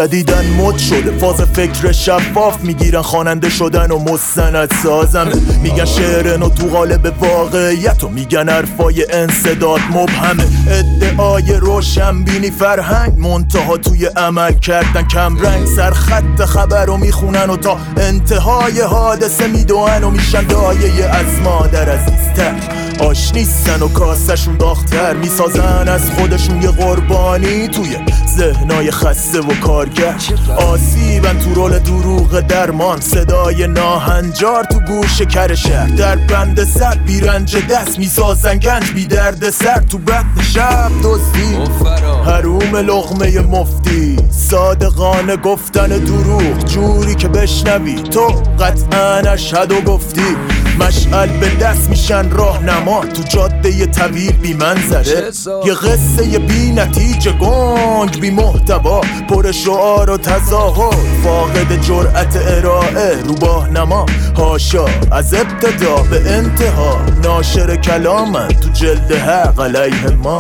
جدیدن مد شده فاز فکر شفاف میگیرن خواننده شدن و مستند سازمه. میگن شعر نو تو قالب واقعیت و میگن حرفای انسداد مبهمه. ادعای روشن بینی فرهنگ منتها توی عمل کردن کم رنگ. سر خط خبر رو میخونن و تا انتهای حادثه میدوئن و میشن دایه از مادر عزیزتر. آش نیستن و کاسشون داختر میسازن از خودشون یه قربانی توی ذهنای خسته و کارگر. آسیبن تو رول دروغ درمان، صدای ناهنجار تو گوش کر شهر. در بند سر بیرنج دست میسازن گنج بی درد سر تو بطن شب دزدی. حروم لقمه مفتی صادقانه گفتن دروغ جوری که بشنوی تو قطعا اشهد و گفتی. مشعل به دست میشن راهنما تو جاده طویل بی منظره. یه قصه بی نتیجه گنگ بی محتوا پر شعار و تظاهر. فاقد جرأت ارائه رو راهنما هاشا از ابتدا به انتها. ناشر کلامن تو جلد حق علیه ما.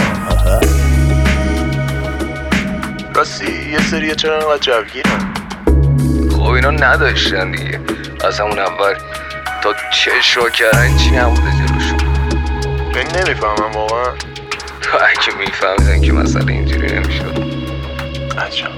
راستی یه سریه چرا انقدر جوگیرن؟ خب اینا نداشتن دیگه از همون اول تا چش رو کردن چی نبوده جلوشون. من نمیفهمم واقعا. تو اگه میفهمیدن که مسئله اینجوری نمیشد. عجب.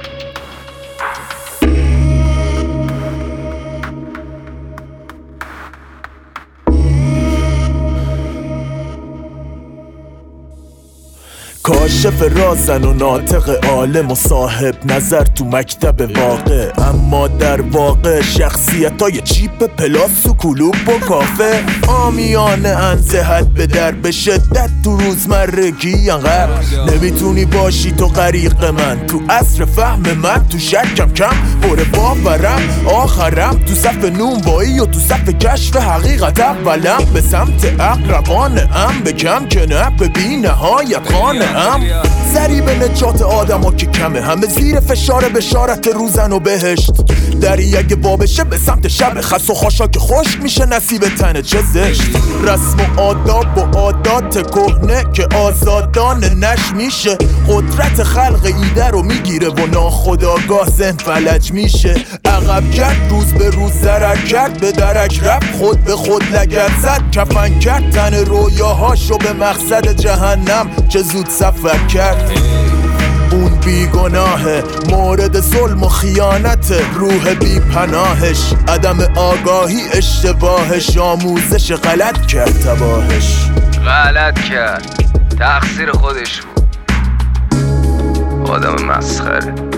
کاشف رازن و ناطق عالم و صاحب نظر تو مکتب واقع. اما در واقع شخصیتای چیپ پلاس و کلوب و کافه. آمیانه انزهت به در به شدت تو روزمرگی انقدر. نمیتونی باشی تو غریق من تو عصر فهم من. تو شکم کم بره باورم آخرم تو صف نونوایی و تو صف کشف حقیقت. اولم به سمت اقربانم به کم که نه به بی نهایت خانه سری به نجات آدم ها که کمه. همه زیر فشار بشارت روزن و بهشت. دری اگه بابشه به سمت شب خس و خاشا که خشک میشه نصیب تنه چه زشت. رسم و آداب و عادات کهنه که آزادانه نش میشه. قدرت خلق ایده رو میگیره و ناخودآگاه ذهن فلج میشه. عقب کرد روز به روز ضرر کرد به درک رفت خود به خود لگد زد. کفن کرد تن رویاهاشو به مقصد جهنم چه زود سفر کرد. اون بیگناهه مورد ظلم و خیانت روح بی پناهش. عدم آگاهی اشتباهش آموزش غلط کرد تباهش. غلط کرد تقصیر خودش بود. آدم مسخره.